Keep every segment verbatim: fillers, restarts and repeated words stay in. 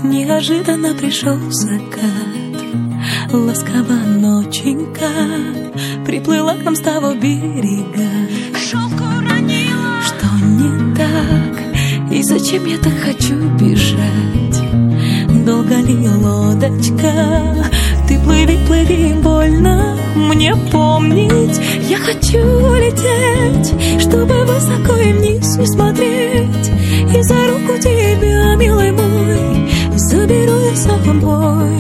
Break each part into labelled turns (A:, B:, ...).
A: Неожиданно пришел закат, ласково ноченька приплыла к нам с того берега. Шелку уронила, что не так, и зачем я так хочу бежать? Долго ли лодочка? Ты плыви, плыви, больно мне помнить. Я хочу лететь, чтобы высоко и вниз не смотреть, и за руку тебя, милый мой, заберу я с собой.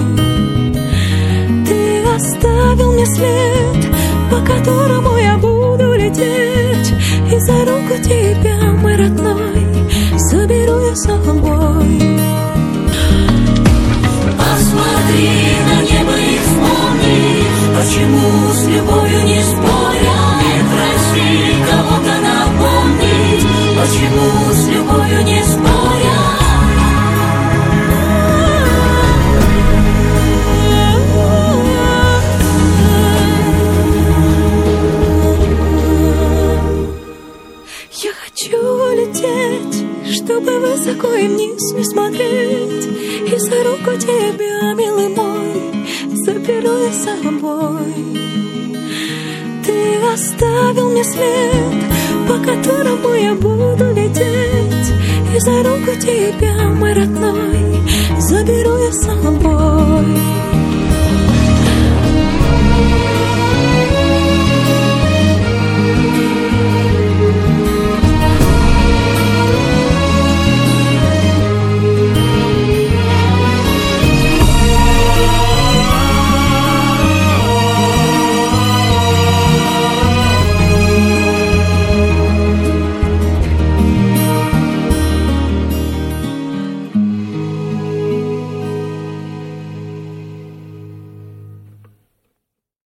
A: Ты оставил мне след, по которому я буду лететь, и за руку тебя, мой родной, заберу я с собой. Посмотри на небо и вспомни, почему с любовью не споря. И проси кого-то напомнить, почему с любовью не споря. Я хочу лететь, чтобы высоко и вниз не смотреть, и за руку тебя, милый мой, заберу я с собой. Ты оставил мне след, по которому я буду лететь, и за руку тебя, мой родной, заберу я с собой.